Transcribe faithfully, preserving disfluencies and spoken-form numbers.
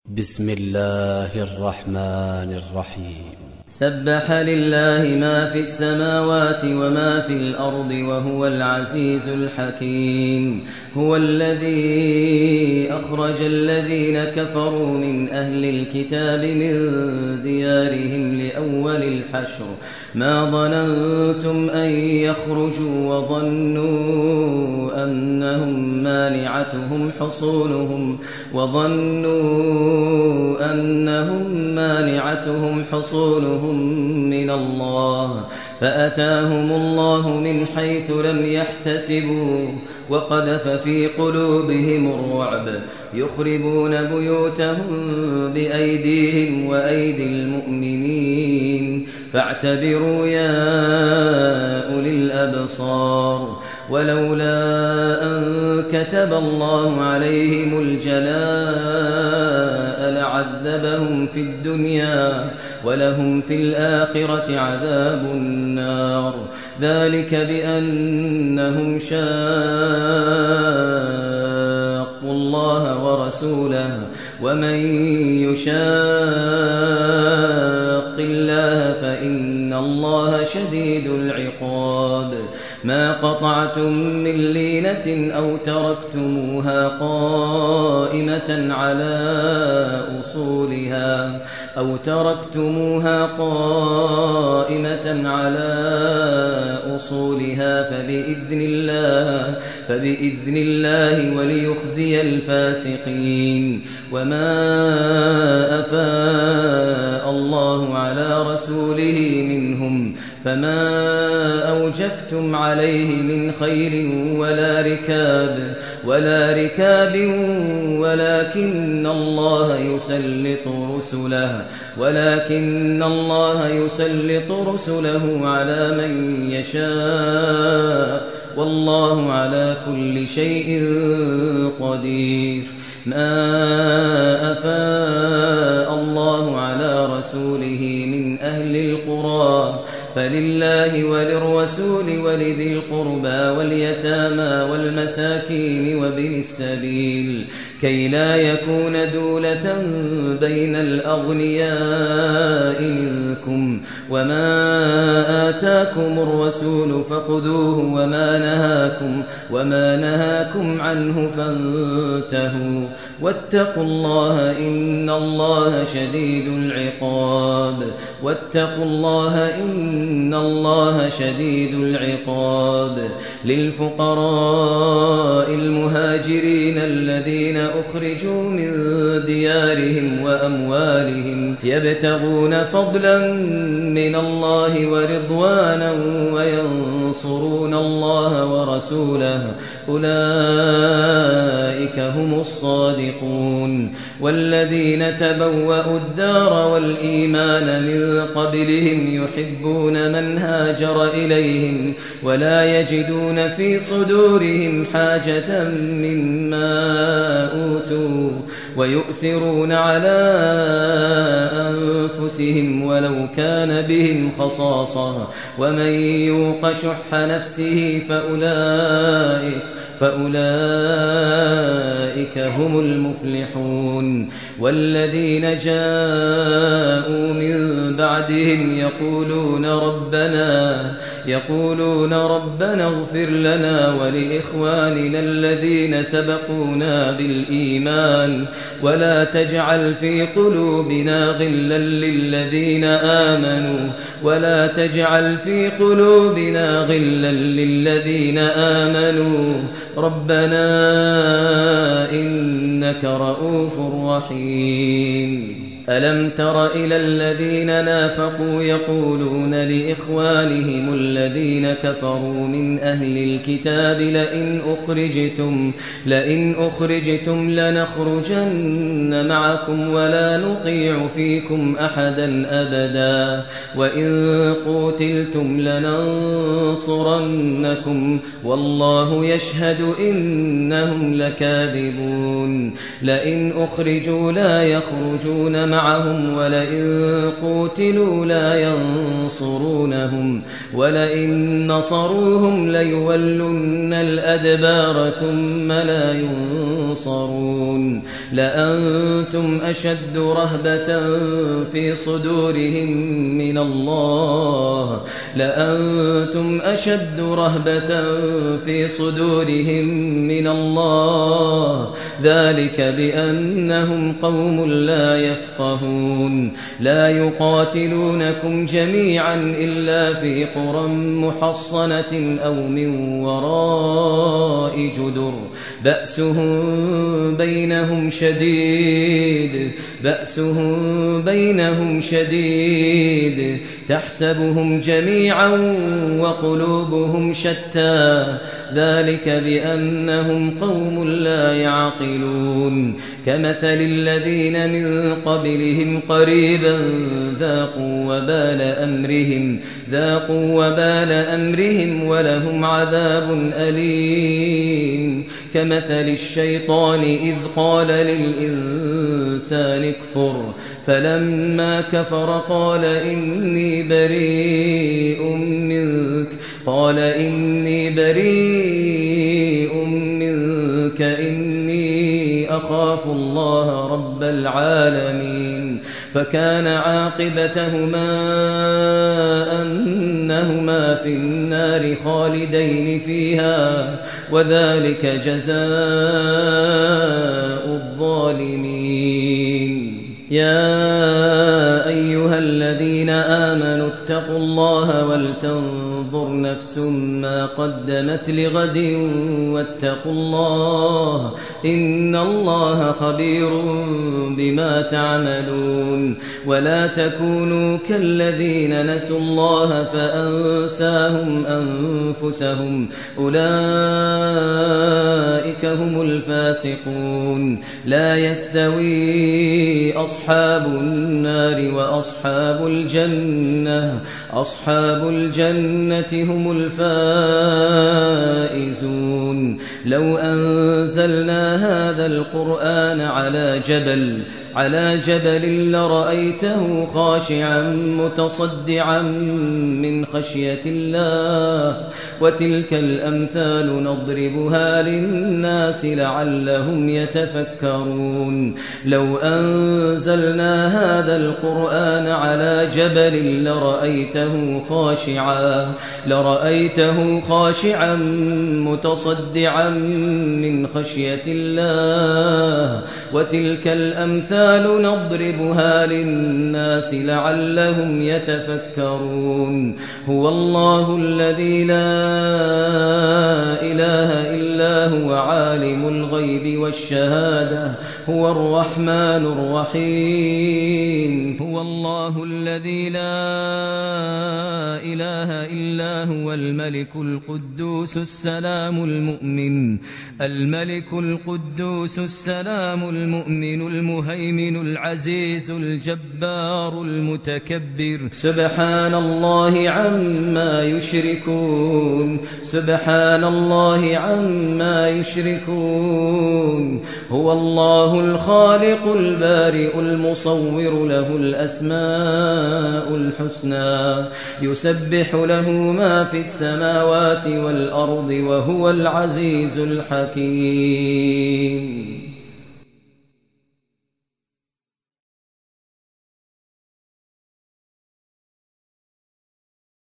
بسم الله الرحمن الرحيم. سبح لله ما في السماوات وما في الأرض وهو العزيز الحكيم. هو الذي أخرج الذين كفروا من أهل الكتاب من ديارهم لأول الحشر ما ظننتم أن يخرجوا وظنوا أنهم مانعتهم حصونهم وظنوا أنهم مانعتهم حصونهم من الله فأتاهم الله من حيث لم يحتسبوا وقذف في قلوبهم الرعب يخربون بيوتهم بأيديهم وأيدي المؤمنين فاعتبروا يا أولي الأبصار. ولولا أن كتب الله عليهم الجلاء لعذبهم في الدنيا ولهم في الآخرة عذاب النار. ذلك بأنهم شاقوا الله ورسوله ومن يشاق الله فإن الله شديد العقاب. ما قطعتم من لينة أو تركتموها قائمة على أصولها أو تركتموها قائمة على أصولها فبإذن الله فبإذن الله وليخزي الفاسقين. وما أفاء الله على رسوله منهم فما أوجفتم عليه من خيل ولا ركاب ولا ركاب ولكن الله يسلط رسله ولكن الله يسلط رسله على من يشاء والله على كل شيء قدير. ما أفاء الله على رسوله من أهل القرى فلله وللرسول ولذي القربى واليتامى والمساكين وابن السبيل كي لا يكون دولة بين الأغنياء منكم. وما آتاكم الرسول فخذوه وما نهاكم وما نهاكم عنه فانتهوا واتقوا الله إن الله شديد العقاب. واتقوا الله إن الله شديد العقاب. للفقراء المهاجرين الذين أخرجوا من ديارهم وأموالهم يبتغون فضلا من الله ورضوانا وينصرون الله ورسوله أولئك هم الصادقون. والذين تبوأوا الدار والإيمان من قبلهم يحبون من هاجر إليهم ولا يجدون في صدورهم حاجة مما أوتوا ويؤثرون على أنفسهم ولو كان بهم خصاصة ومن يوق شح نفسه فأولئك فأولئك هم المفلحون. والذين جاءوا من بعدهم يقولون ربنا يقولون ربنا اغفر لنا ولإخواننا الذين سبقونا بالإيمان ولا تجعل في قلوبنا غلا للذين آمنوا ولا تجعل في قلوبنا غلا للذين آمنوا ربنا إنك رؤوف رحيم. ألم تر إلى الذين نافقوا يقولون لإخوانهم الذين كفروا من أهل الكتاب لئن أخرجتم لئن أخرجتم لنخرجن معكم ولا نطيع فيكم أحدا أبدا وإن قوتلتم لننصرنكم والله يشهد إنهم لكاذبون. لئن أخرجوا لا يخرجون معهم ولئن قوتلوا لا ينصرونهم ولئن نصروهم ليولن الأدبار ثم لا ينصرون لأنتم أشد رهبة في صدورهم من الله لأنتم أشد رهبة في صدورهم من الله ذلك بأنهم قوم لا يفقهون لا يقاتلونكم جميعا إلا في قرى محصنة أو من وراء جدر بأسهم بينهم شديد بأسهم بينهم شديد تحسبهم جميعا وقلوبهم شتى ذلك بأنهم قوم لا يعقلون كمثل الذين من قبلهم قريبا ذاقوا وبال أمرهم ذاقوا وبال أمرهم ولهم عذاب أليم كمثل الشيطان إذ قال للإنسان اكفر فلما كفر قال إني بريء منك قال إني بريء منك إني أخاف الله رب العالمين فكان عاقبتهما أنهما في النار خالدين فيها وذلك جزاء الظالمين يا أيها الذين آمنوا اتقوا الله ولتنظر نفس ما قدمت لغد واتقوا الله إن الله خبير بما تعملون ولا تكونوا كالذين نسوا الله فأنساهم أنفسهم أولئك هم الفاسقون لا يستوي أصحاب النار وأصحاب الجنة أصحاب الجنة هم الفائزون لو أنزلنا هذا القرآن على جبل على جبل لرأيته خاشعا متصدعا من خشية الله وتلك الأمثال نضربها للناس لعلهم يتفكرون لو أنزلنا هذا القرآن على جبل لرأيته خاشعا لرأيته خاشعا متصدعا من خشية الله وتلك الأمثال نضربها للناس لعلهم يتفكرون هو الله الذي لا إله إلا هو عالم الغيب والشهادة هو الرحمن الرحيم هو الله الذي لا إله إلا هو الملك القدوس السلام المؤمن الملك القدوس السلام المؤمن المهيمن العزيز الجبار المتكبر سبحان الله عما يشركون سبحان الله عما يشركون هو الله الخالق البارئ المصور له الأسماء الحسنى يسبح له ما في السماوات والأرض وهو العزيز الحكيم